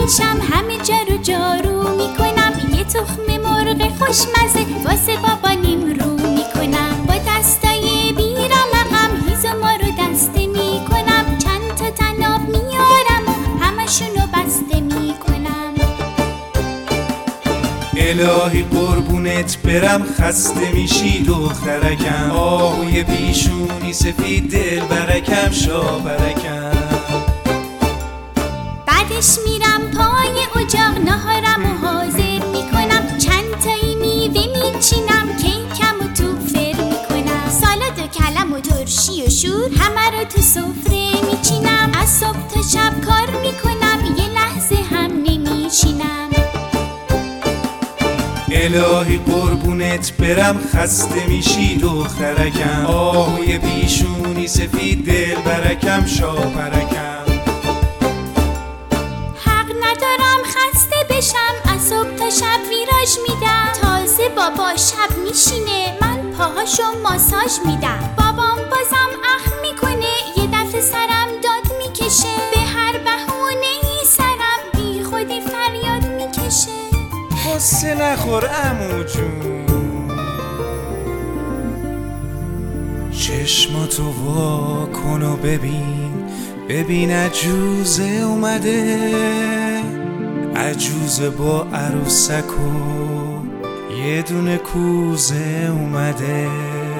میشم، همه جا رو جارو میکنم، یه تخم مرغ خوشمزه واسه بابا نیم رو میکنم. با دستای بیرمقم هیز ما رو دسته میکنم، چند تا طناب میارم و همشونو بسته میکنم. الهی قربونت برم، خسته میشی دخترکم، آهوی پیشونی سفید دل برکم شاپرکم. بعدش میرم پای اجاق، ناهارم و حاضر میکنم، چند تایی میوه میچینم، کیکم و تو فر میکنم. سالاد و کلم و ترشی و شور همه رو تو سفره میچینم، از صبح تا شب کار میکنم، یه لحظه هم نمیشینم. الهی قربونت برم، خسته میشی دخترکم، آهوی پیشونی سفید دل برکم شاپرکم. حق ندارم خسته بشم، از صبح تا شب ویراژ میدم، تازه بابا شب میشینه من پاهاشو ماساژ میدم. بابام بازم اخم میکنه، یه دفعه سرم داد میکشه، به هر بهونه‌ای سرم بی خودی فریاد میکشه. قصه نخور عمو جون، چشماتو وا کن و ببین عجوزه اومده، عجوزه با عروسک و یه دونه کوزه اومده.